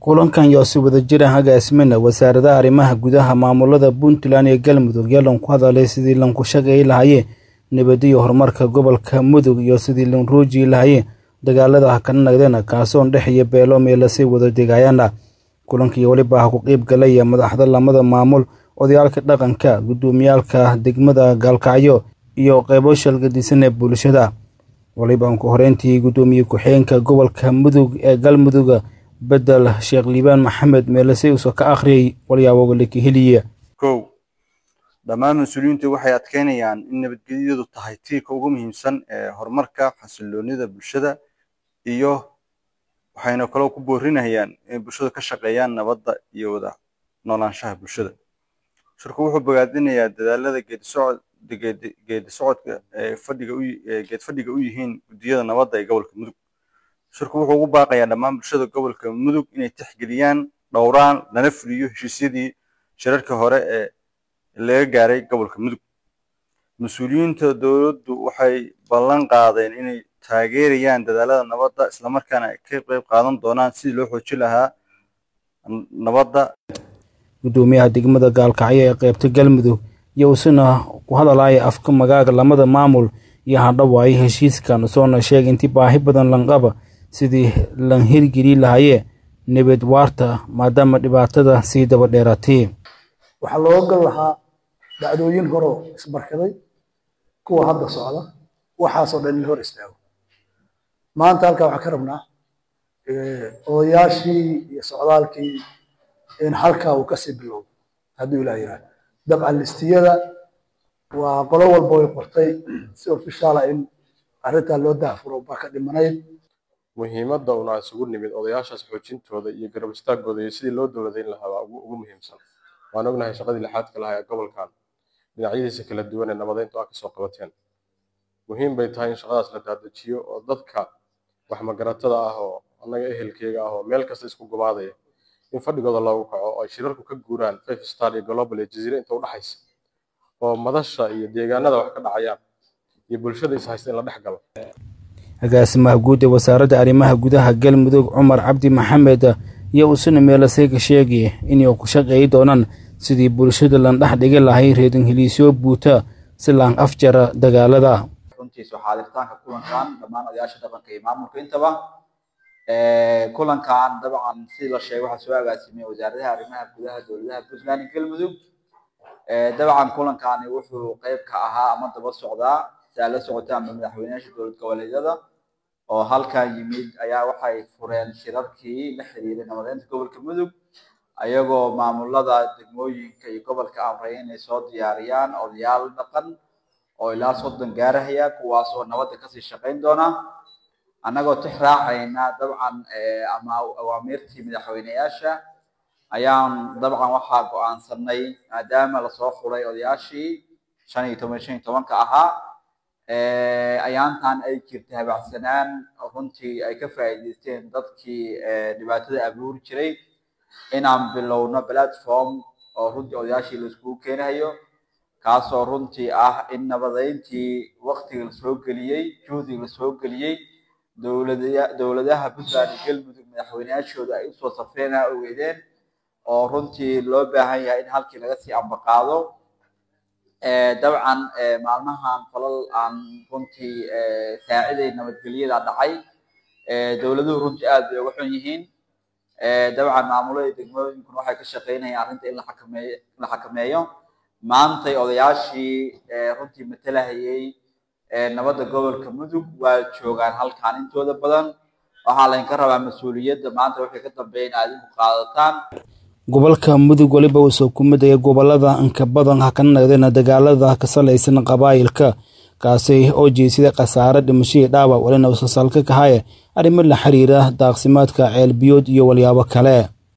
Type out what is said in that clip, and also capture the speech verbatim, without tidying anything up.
kulankan iyo si wada jir ah agaasmina wasaaradda arrimaha gudaha maamulada Puntland iyo Galmudug yalan ku hadalay sidii lan ku shaqeey lahaayeen nabad iyo horumarka gobolka Mudug iyo sidii lan rooji lahaayeen dagaalada ka nagdana kaasoo dhaxaya beelo meel si wada degaayana kulankii waliba ku qayb galay madaxda lamada maamul odayaalka dhaqanka gudoomiyalka degmada Gaalkacyo iyo qaybo shalgadisan ee bulshada waliba ku horeyntii gudoomiye ku xigeenka gobolka Mudug ee Galmudug بدل الشيخ ليبان محمد ميلسي وسك آخري واليابو لك هلية. كو دمان مسؤولين توحي أتكينيان إن بتجديد التحيتي كوجم إنسان هرمركا حصلوني ذا بالشدة إيوه وحين كلو كبورين هيان بالشدة كشقيان نبض يودا نولان شاه بالشدة. شركوه بقادين يا دلالة جد سعود جد جد سعود فدي قوي جد فدي قوي هين ديانا نبض يقول كمدو. shirku wuxuu ugu baaqayaa dhammaan bulshada gobolka Mudug inay tixgeliyaan dhowraan lana fuliyo heshiisyadii shirarka hore ee laga gaaray gobolka Mudug. Mas'uuliyiinta dawladdu waxay ballan qaadeen inay taageerayaan dadaalada nabadda isla markaana ay ka qayb qaadan doonaan si loo xoojin lahaa nabadda. Gudoomiyaha degmada Gaalkacyo ee qaybta Galmudug iyo usna ku hadalay afka magaaga lamada maamul iyo hadhawaay heshiiskan soo sheegay intii baahi badan lan qaba sidii lan hirgeli lahaayeen nabad waarta maadaama dhibaatada sii daba dheeratay waxa loo gal lahaa dhacdooyin hore isbarkaday kuwa hadda socda waxa soo dhan hor istaago maanta halka waxa ka rabnaa ee odayaashii iyo socdaalkii in halka uu ka sii bilowdo hadii la yiraahdo dabcan listiyada waa qolo walba way qortay si official ah in arinta loo daafuro ba ka dhimanayd muhiimadda una isugu nimid odayaashaas xoojintooda iyo garab istaagooda iyo sidii loo dowladeyn lahaa ugu muhiimsan waan ognahay shaqadii lixaadka lahaa ee gobolkan dhinacyadiisa kala duwan ee nabadeynta ah ka soo qabateen muhiim bay tahay in shaqadaas la daadajiyo oo dadka wax magaratada ah oo anaga ehelkeega ah oo meel kasta isku gumaadaya in fadhigooda loogu kaco oo shirarku ka guuraan five star iyo global ee jasiiro inta u dhaxaysa oo madasha iyo deegaanada wax ka dhacayaan iyo bulshada is haysta in la dhaxgalo agaasimaha guud ee wasaaradda arrimaha gudaha Galmudug Cumar Cabdi Maxamed iyo usna meelasay ka sheegay inay ku shaqeey doonaan sidii bulshada lan dhax dhigi lahaay reedin heliisyo buuta si laan afjara dagaalada runtii soo xaadirtaanka kulankan dhammaan odayaasha dhaqanka iyo maamulka intaba ee kulankan dabcan si la sheegay waxa soo agaasimay wasaaradda arrimaha gudaha dowladda Puntland iyo Galmudug ee dabcan kulankan wuxuu qayb ka ahaa ama daba socdaa saala socotaan madaxweynaha dowladda goboleedyada oo halka yimid ayaa waxay fureen shirarkii la xiriiray nabadeynta gobolka Mudug ayagoo maamulada degmooyinka iyo gobolka amray inay soo diyaariyaan odayaal dhaqan oo ilaa soddon gaaraya kuwaas oo nabadda ka sii shaqeyn doona anagoo tixraacayna dabcan ama awaamirtii madaxweynayaasha ayaan dabcan waxa go'aansanay maadaama la soo xulay odayaashii shan iyo toban shan iyo toban ka ahaa ee ayaantan ay jirtay habacsanaan runtii ay ka faa'iideysteen dadkii dhibaatada abuur jiray inaan bilowno platform oo runtii odayaashii la isku keenayo kaasoo runtii ah in nabadeyntii waqtiga la soo galiyay juhdiga la soo galiyay dowladaha dowladaha Puntland iyo Galmudug madaxweynayaashooda ay soo safreen ogeedeen oo runtii loo baahan yahay in halkii laga sii ambaqaado ee dabcan maalmahan falal aan runtii saaciday nabadgelyada dhacay ee dawladuhu runtii aad ay ugu xun yihiin ee dabcan maamulada degmooyinku waxay ka shaqeynayaan arrinta in la xakameeyo la xakameeyo maanta odayaashii runtii matalahayay ee nabadda gobolka Mudug waa joogaan halkaan intooda badan waxa la ka rabaa mas'uuliyadda maanta waxay ka dambeeyaan aad u qaadataan gobolka Mudug waliba uu soo kumadaya gobolada anka badan ha ka nagdeen dagaalada ka salaysan qabaayilka kaasi oo jeesida qasaare dhimasho dhaawac walina uu salka ka haya arrimo la xiriira daaqsimaadka ceel biyood iyo walyaabo kale